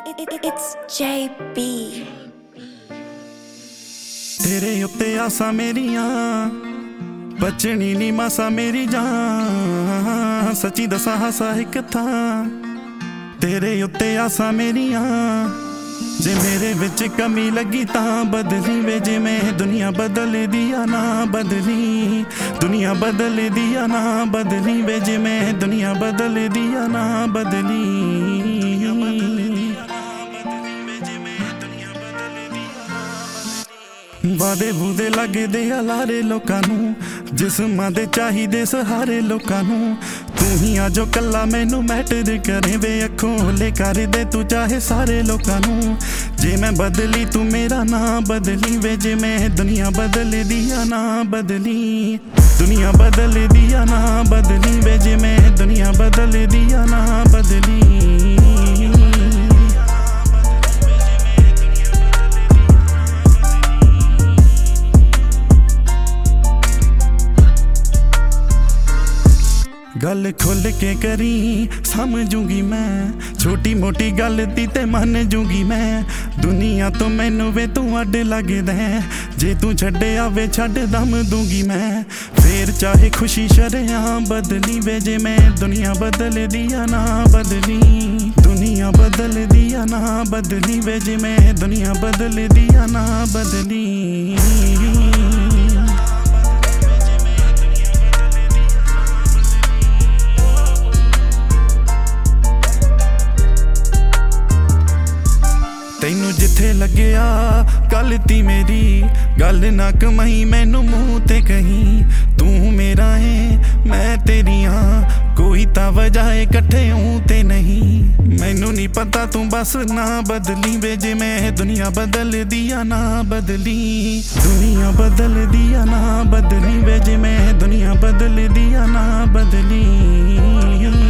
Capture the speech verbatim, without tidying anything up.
It's J B। तेरे उत्ते आसा मेरिया बचनी नी मासा मेरी जान, सच्ची दसा हासा एक था तेरे उत्ते आसा मेरिया। जे मेरे विच कमी लगी तां बदली वे, जे मैं दुनिया बदल दिया ना बदली, दुनिया बदल दिया ना बदली वे, जे मैं दुनिया बदल दिया ना बदली। वादे वूदे लगदे आ लारे लोकां नूं, जिस्मां दे चाहिदे सहारे लोकां नूं। तू ही आ जो कल्ला मैनू मैटर करे वे, अखों ले कर दे तू चाहे सारे लोकां नूं। जे मैं बदली तू मेरा ना बदली वे, जे मैं दुनिया बदल दिया ना बदली, दुनिया बदल दिया ना बदली वे, जे मैं दुनिया बदल दिया ना बदली। गल खुल के करी समझूंगी मैं, छोटी मोटी गल दी ते मन जूंगी मैं। दुनिया तो मैनू वे तू अड लगदा है, जे तू छड्डे आवे छड्ड दम दूंगी मैं। फिर चाहे खुशी शरियां बदली वे, जे मैं दुनिया बदल दिया ना बदली, दुनिया बदल दिया ना बदली वे, जे मैं दुनिया बदल दिया ना बदली। तैनू जिथे लग्या गलती मेरी, गल ना कमाई मैनू मूँह ते कहीं। तू मेरा है मैं तेरी हाँ, कोई ता वजह इकट्ठे हूँ ते नहीं। मैनू नहीं पता तू बस ना बदली वे, जे मैं दुनिया बदल दिया ना बदली, दुनिया बदल दिया ना बदली वे, जे मैं दुनिया बदल दिया ना बदली।